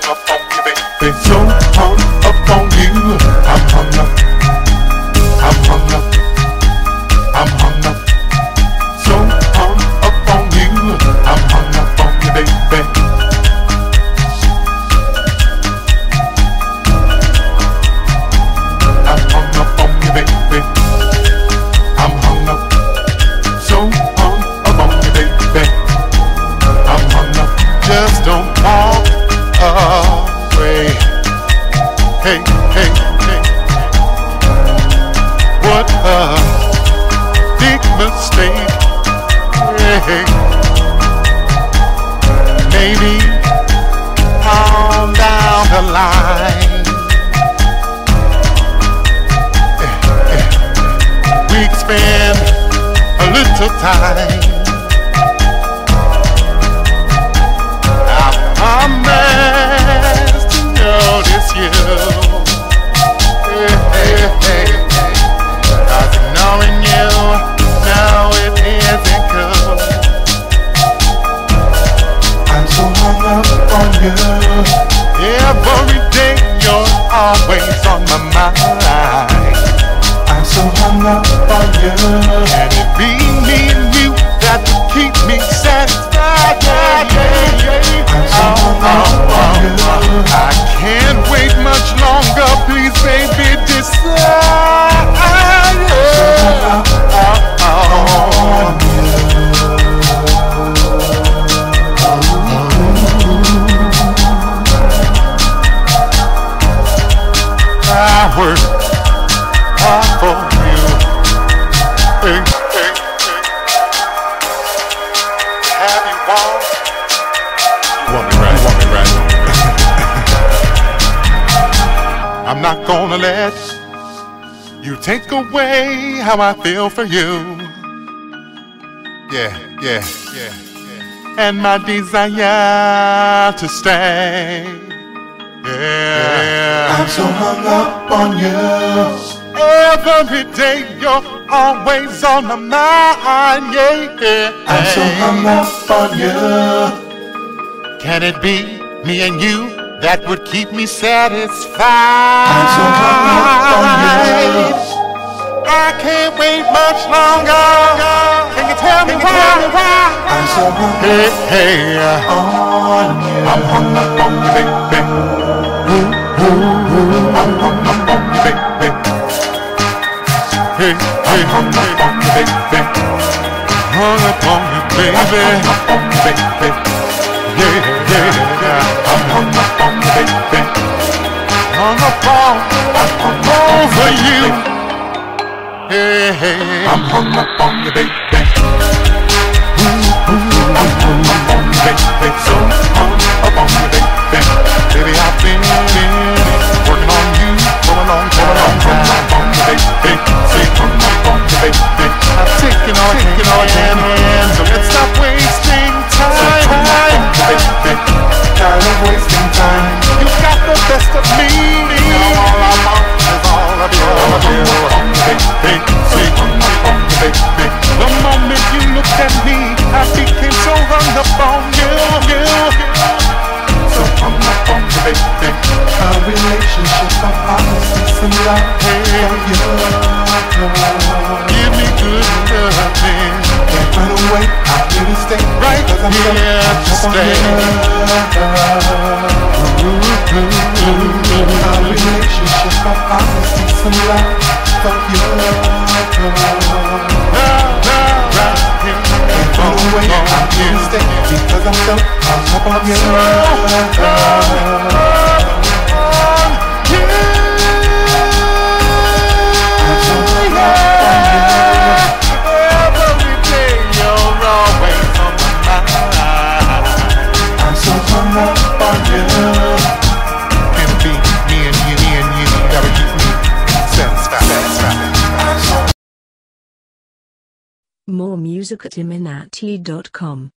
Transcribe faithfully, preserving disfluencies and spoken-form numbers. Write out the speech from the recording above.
up on you, baby. So hung up on you. I'm hung up. I'm hung up. I'm hung up. So hung up on you. I'm hung up on you, baby. I'm hung up on you, baby. I'm hung up. So hung up on you, baby. I'm hung up. Just don't walk away. Hey, hey, hey. What a big mistake. Hey, maybe on down the line we can spend a little time. I promise to notice you. Hey, hey, hey, hey. 'Cause ignoring you, no, it isn't cool. I'm so hung up on you. Every day you're always on my mind. I'm so hung up on you. And it be me and you that will keep me satisfied. Yeah, yeah, yeah. I'm so hung up on you. I can't wait much longer. Please, baby, decide. I'm so hung up on you. I work hard for you. Hey, hey, hey. Have you want? You want me right? You want me right? I'm not gonna let you take away how I feel for you. Yeah, yeah, yeah, yeah. And my desire to stay. Yeah. I'm so hung up on you. Every day you're always on my mind. Yeah, yeah. I'm so hung up on you. Can it be me and you that would keep me satisfied? I'm so hung up on you. I can't wait much longer. Can you tell me why? I'm so hung up hey, hey, on you. I'm hung up on you, baby. I'm hung up on you, baby. Hey, hey, I'm hung up on you, baby. Hung up on you, baby. Hung up on you, baby. Yeah, yeah, yeah. I'm hung up on you, baby. Hung up on, I'm over you. Hey, hey, I'm hung up on you, baby. I'm hung up on you, baby. So hung up on you, baby. Baby, I've been working on you for a long time. I'm hung up on you, baby. Say hung up on you, baby. I've taken all, taken all your hand, so let's stop wasting time. Baby, tired of wasting time. You got the best of me. Now all I want is all of you. Baby, say hung up on you, baby. The moment you looked at me, I became so hung up on you, you. So hung up on you, baby. A relationship of honesty and love. Hey, you. Give me good loving. Can't run away, I'm here to stay. Right here to stay. A relationship of honesty and love. For you. Can't run away, I'm here to stay. Because I'm so hung up on you. More music at iminati dot com.